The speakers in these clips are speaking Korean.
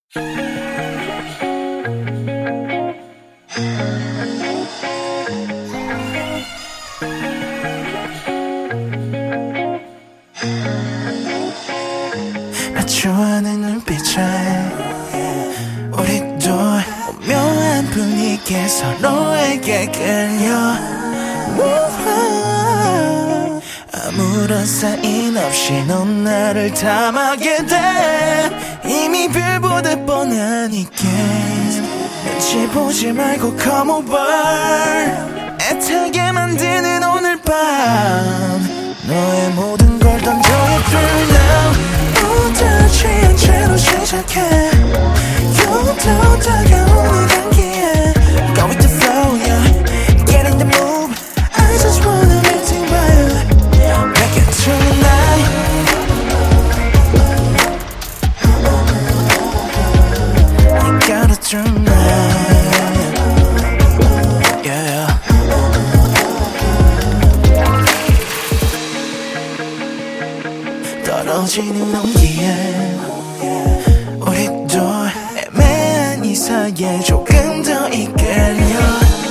나 좋아하는 눈빛에 우리도 오묘한 분위기에 서로에게 끌려 아무런 사인 없이 넌 나를 탐하게 돼. 이미 별보다 뻔한 이 게임 눈치 보지 말고 come over. 애타게 만드는 오늘 밤 너의 모든 걸 던져야 through now. 모두 취한 채로 시작해. 또 다가오는 향기에 Go with the flow, yeah. Get in the move. I just wanna make it right. Make it tonight. I got it tonight. Yeah. 떨어지는 온기에 우리도 애매한 이 사이에 조금 더 이끌려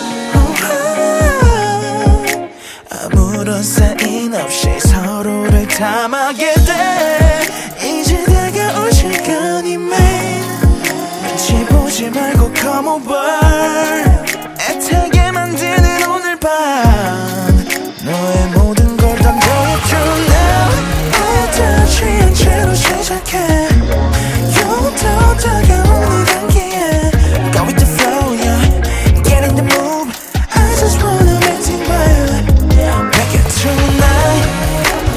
아무런 사인 없이 서로를 탐하게 돼. 이제 다가올 시간이 매일 눈치 보지 말고 come over. 애타게 만드는 오늘 밤 너의 모든 걸 던져야 true now. 모두 취한 채로 시작해. 또 다가오는 향기에 Go with the flow, yeah. Get in the move. I just wanna make it right. Make it tonight.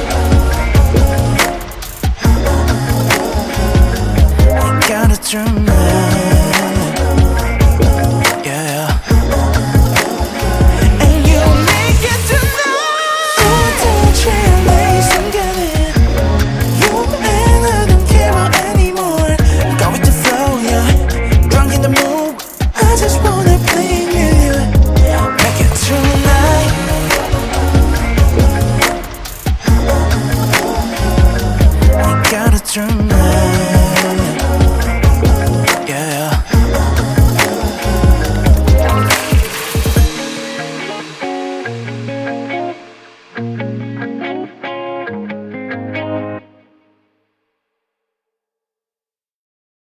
I got it tonight.